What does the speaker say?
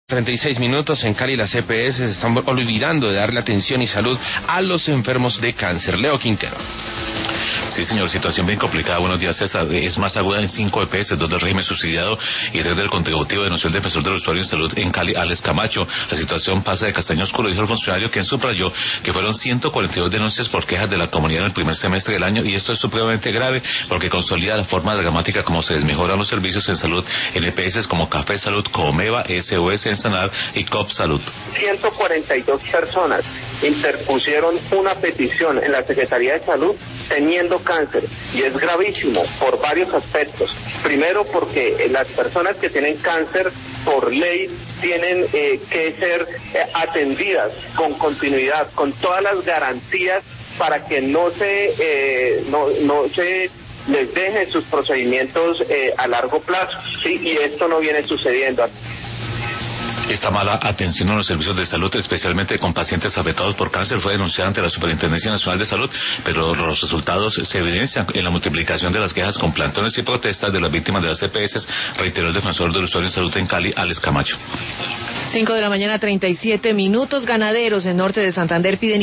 36 minutos en Cali. Las EPS se están olvidando de darle atención y salud a los enfermos de cáncer. Leo Quintero. Sí, señor, situación bien complicada. Buenos días, César. Es más aguda en 5 EPS, 2 del régimen subsidiado y 3 del contributivo, denunció el defensor del usuario en salud en Cali, Alex Camacho. La situación pasa de castaño oscuro, dijo el funcionario, quien subrayó que fueron 142 denuncias por quejas de la comunidad en el primer semestre del año, y esto es supremamente grave porque consolida la forma dramática como se desmejoran los servicios en salud en EPS como Café Salud, Comeva, SOS en Sanar y COP Salud. 142 personas interpusieron una petición en la Secretaría de Salud teniendo cáncer, y es gravísimo por varios aspectos. Primero, porque las personas que tienen cáncer por ley tienen que ser atendidas con continuidad, con todas las garantías para que no se les dejen sus procedimientos a largo plazo, ¿sí? Y esto no viene sucediendo. Esta mala atención a los servicios de salud, especialmente con pacientes afectados por cáncer, fue denunciada ante la Superintendencia Nacional de Salud, pero los resultados se evidencian en la multiplicación de las quejas con plantones y protestas de las víctimas de las EPS, reiteró el defensor del usuario en salud en Cali, Alex Camacho. 5 de la mañana, 37 minutos. Ganaderos en norte de Santander piden